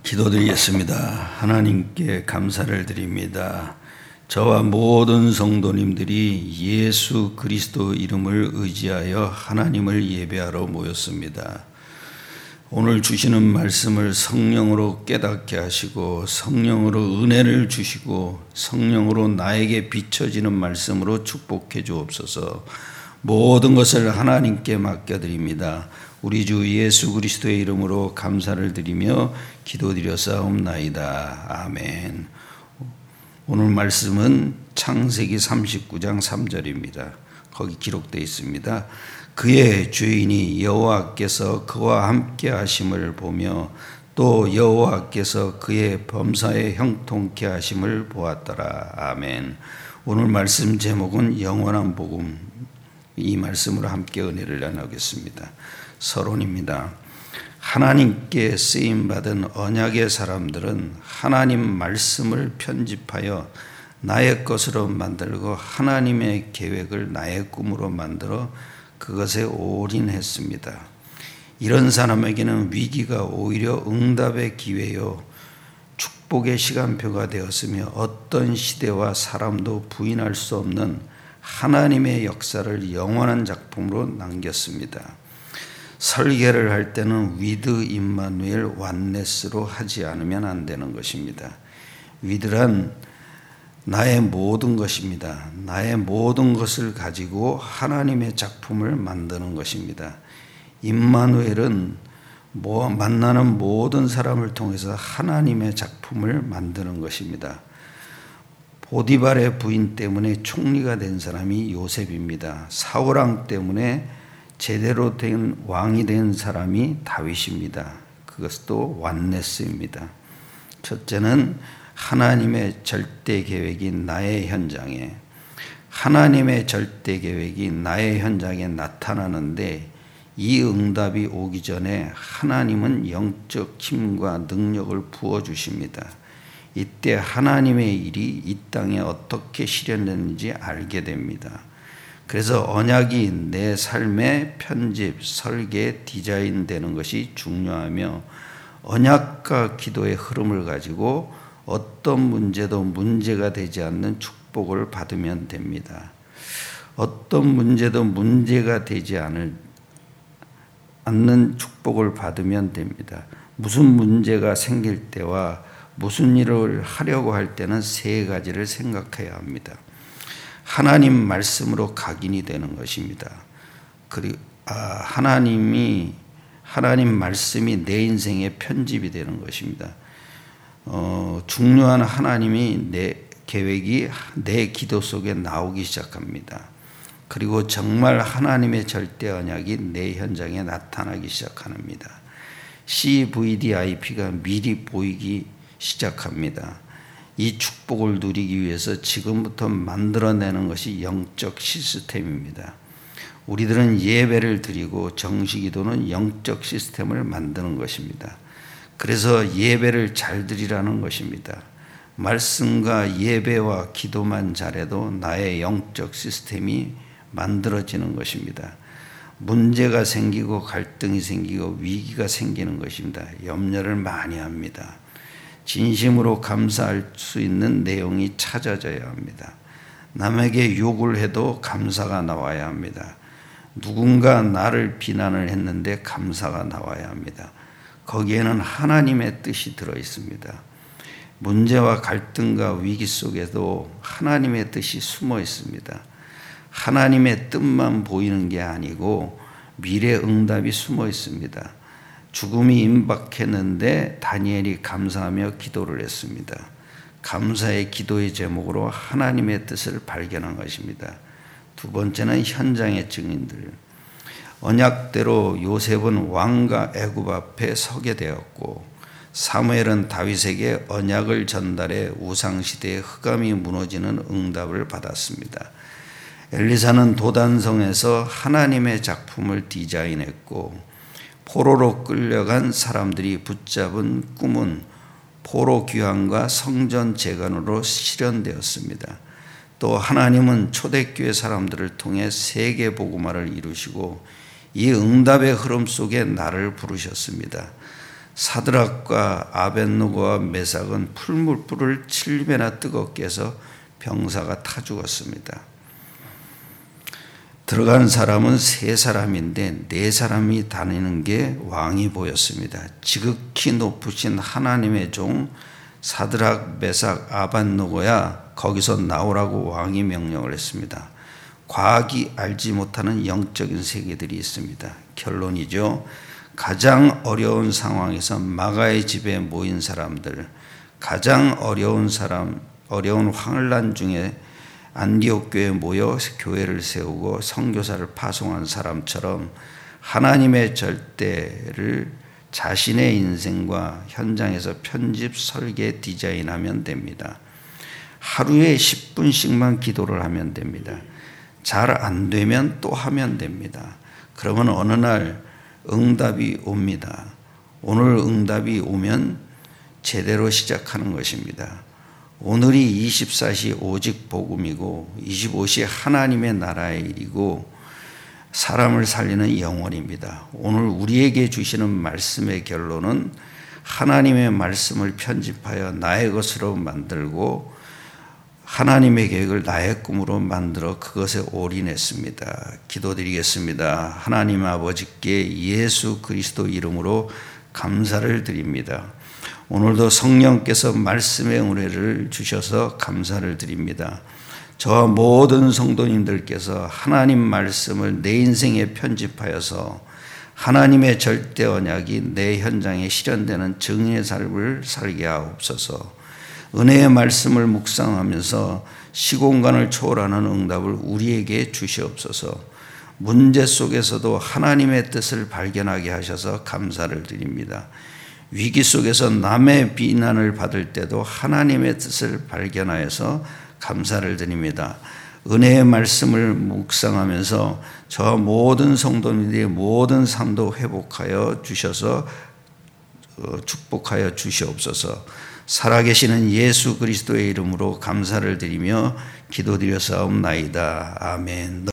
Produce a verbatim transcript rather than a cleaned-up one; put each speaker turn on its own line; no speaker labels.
기도드리겠습니다. 하나님께 감사를 드립니다. 저와 모든 성도님들이 예수 그리스도 이름을 의지하여 하나님을 예배하러 모였습니다. 오늘 주시는 말씀을 성령으로 깨닫게 하시고 성령으로 은혜를 주시고 성령으로 나에게 비춰지는 말씀으로 축복해 주옵소서. 모든 것을 하나님께 맡겨드립니다. 우리 주 예수 그리스도의 이름으로 감사를 드리며 기도드렸사옵나이다. 아멘. 오늘 말씀은 창세기 삼십구 장 삼 절입니다. 거기 기록되어 있습니다. 그의 주인이 여호와께서 그와 함께 하심을 보며 또 여호와께서 그의 범사에 형통케 하심을 보았더라. 아멘. 오늘 말씀 제목은 영원한 복음. 이 말씀으로 함께 은혜를 나누겠습니다. 서론입니다. 하나님께 쓰임받은 언약의 사람들은 하나님 말씀을 편집하여 나의 것으로 만들고 하나님의 계획을 나의 꿈으로 만들어 그것에 올인했습니다. 이런 사람에게는 위기가 오히려 응답의 기회요 축복의 시간표가 되었으며 어떤 시대와 사람도 부인할 수 없는 하나님의 역사를 영원한 작품으로 남겼습니다. 설계를 할 때는 위드 임마누엘 완네스로 하지 않으면 안 되는 것입니다. 위드란 나의 모든 것입니다. 나의 모든 것을 가지고 하나님의 작품을 만드는 것입니다. 임마누엘은 뭐 만나는 모든 사람을 통해서 하나님의 작품을 만드는 것입니다. 보디발의 부인 때문에 총리가 된 사람이 요셉입니다. 사울왕 때문에 제대로 된 왕이 된 사람이 다윗입니다. 그것도 완네스입니다. 첫째는 하나님의 절대 계획이 나의 현장에 하나님의 절대 계획이 나의 현장에 나타나는데 이 응답이 오기 전에 하나님은 영적 힘과 능력을 부어주십니다. 이때 하나님의 일이 이 땅에 어떻게 실현되는지 알게 됩니다. 그래서 언약이 내 삶의 편집, 설계, 디자인 되는 것이 중요하며 언약과 기도의 흐름을 가지고 어떤 문제도 문제가 되지 않는 축복을 받으면 됩니다. 어떤 문제도 문제가 되지 않을, 않는 축복을 받으면 됩니다. 무슨 문제가 생길 때와 무슨 일을 하려고 할 때는 세 가지를 생각해야 합니다. 하나님 말씀으로 각인이 되는 것입니다. 그리고 아, 하나님이 하나님 말씀이 내 인생의 편집이 되는 것입니다. 어, 중요한 하나님이 내 계획이 내 기도 속에 나오기 시작합니다. 그리고 정말 하나님의 절대 언약이 내 현장에 나타나기 시작합니다. 씨브이디아이피가 미리 보이기 시작합니다. 이 축복을 누리기 위해서 지금부터 만들어내는 것이 영적 시스템입니다. 우리들은 예배를 드리고 정식기도는 영적 시스템을 만드는 것입니다. 그래서 예배를 잘 드리라는 것입니다. 말씀과 예배와 기도만 잘해도 나의 영적 시스템이 만들어지는 것입니다. 문제가 생기고 갈등이 생기고 위기가 생기는 것입니다. 염려를 많이 합니다. 진심으로 감사할 수 있는 내용이 찾아져야 합니다. 남에게 욕을 해도 감사가 나와야 합니다. 누군가 나를 비난을 했는데 감사가 나와야 합니다. 거기에는 하나님의 뜻이 들어 있습니다. 문제와 갈등과 위기 속에도 하나님의 뜻이 숨어 있습니다. 하나님의 뜻만 보이는 게 아니고 미래 응답이 숨어 있습니다. 죽음이 임박했는데 다니엘이 감사하며 기도를 했습니다. 감사의 기도의 제목으로 하나님의 뜻을 발견한 것입니다. 두 번째는 현장의 증인들. 언약대로 요셉은 왕과 애굽 앞에 서게 되었고 사무엘은 다윗에게 언약을 전달해 우상시대의 흑암이 무너지는 응답을 받았습니다. 엘리사는 도단성에서 하나님의 작품을 디자인했고 포로로 끌려간 사람들이 붙잡은 꿈은 포로 귀환과 성전 재건으로 실현되었습니다. 또 하나님은 초대교회 사람들을 통해 세계 복음화를 이루시고 이 응답의 흐름 속에 나를 부르셨습니다. 사드락과 아벳노고와 메삭은 풀물불을 칠 배나 뜨겁게 해서 병사가 타 죽었습니다. 들어간 사람은 세 사람인데 네 사람이 다니는 게 왕이 보였습니다. 지극히 높으신 하나님의 종 사드락, 메삭, 아벳노고야 거기서 나오라고 왕이 명령을 했습니다. 과학이 알지 못하는 영적인 세계들이 있습니다. 결론이죠. 가장 어려운 상황에서 마가의 집에 모인 사람들, 가장 어려운 사람, 어려운 환란 중에 안디옥 교회에 모여 교회를 세우고 선교사를 파송한 사람처럼 하나님의 절대를 자신의 인생과 현장에서 편집, 설계, 디자인하면 됩니다. 하루에 십 분씩만 기도를 하면 됩니다. 잘 안 되면 또 하면 됩니다. 그러면 어느 날 응답이 옵니다. 오늘 응답이 오면 제대로 시작하는 것입니다. 오늘이 이십사 시 오직 복음이고 이십오 시 하나님의 나라의 일이고 사람을 살리는 영혼입니다. 오늘 우리에게 주시는 말씀의 결론은 하나님의 말씀을 편집하여 나의 것으로 만들고 하나님의 계획을 나의 꿈으로 만들어 그것에 올인했습니다. 기도드리겠습니다. 하나님 아버지께 예수 그리스도 이름으로 감사를 드립니다. 오늘도 성령께서 말씀의 은혜를 주셔서 감사를 드립니다. 저와 모든 성도님들께서 하나님 말씀을 내 인생에 편집하여서 하나님의 절대 언약이 내 현장에 실현되는 증인의 삶을 살게 하옵소서. 은혜의 말씀을 묵상하면서 시공간을 초월하는 응답을 우리에게 주시옵소서. 문제 속에서도 하나님의 뜻을 발견하게 하셔서 감사를 드립니다. 위기 속에서 남의 비난을 받을 때도 하나님의 뜻을 발견하여서 감사를 드립니다. 은혜의 말씀을 묵상하면서 저 모든 성도님들의 모든 삶도 회복하여 주셔서 축복하여 주시옵소서. 살아계시는 예수 그리스도의 이름으로 감사를 드리며 기도드려 사옵나이다. 아멘.